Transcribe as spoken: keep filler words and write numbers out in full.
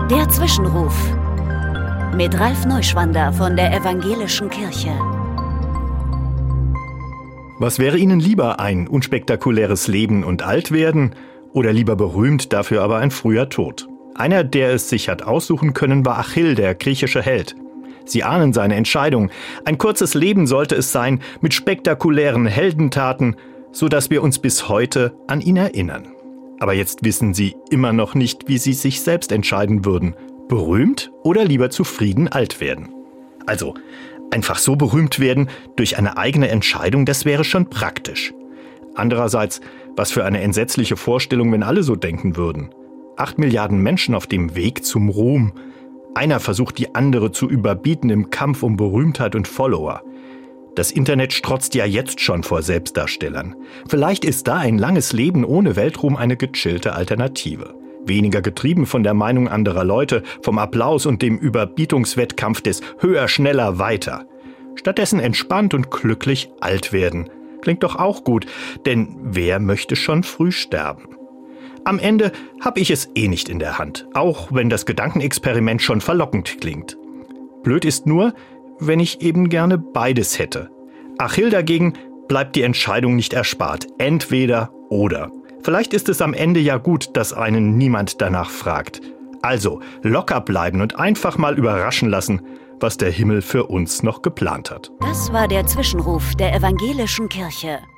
Der Zwischenruf mit Ralf Neuschwander von der Evangelischen Kirche. Was wäre Ihnen lieber, ein unspektakuläres Leben und alt werden oder lieber berühmt, dafür aber ein früher Tod? Einer, der es sich hat aussuchen können, war Achill, der griechische Held. Sie ahnen seine Entscheidung. Ein kurzes Leben sollte es sein, mit spektakulären Heldentaten, sodass wir uns bis heute an ihn erinnern. Aber jetzt wissen Sie immer noch nicht, wie Sie sich selbst entscheiden würden. Berühmt oder lieber zufrieden alt werden? Also, einfach so berühmt werden durch eine eigene Entscheidung, das wäre schon praktisch. Andererseits, was für eine entsetzliche Vorstellung, wenn alle so denken würden. Acht Milliarden Menschen auf dem Weg zum Ruhm. Einer versucht, die andere zu überbieten im Kampf um Berühmtheit und Follower. Das Internet strotzt ja jetzt schon vor Selbstdarstellern. Vielleicht ist da ein langes Leben ohne Weltruhm eine gechillte Alternative. Weniger getrieben von der Meinung anderer Leute, vom Applaus und dem Überbietungswettkampf des Höher, Schneller, Weiter. Stattdessen entspannt und glücklich alt werden. Klingt doch auch gut, denn wer möchte schon früh sterben? Am Ende habe ich es eh nicht in der Hand, auch wenn das Gedankenexperiment schon verlockend klingt. Blöd ist nur, wenn ich eben gerne beides hätte. Achill dagegen bleibt die Entscheidung nicht erspart. Entweder oder. Vielleicht ist es am Ende ja gut, dass einen niemand danach fragt. Also locker bleiben und einfach mal überraschen lassen, was der Himmel für uns noch geplant hat. Das war der Zwischenruf der Evangelischen Kirche.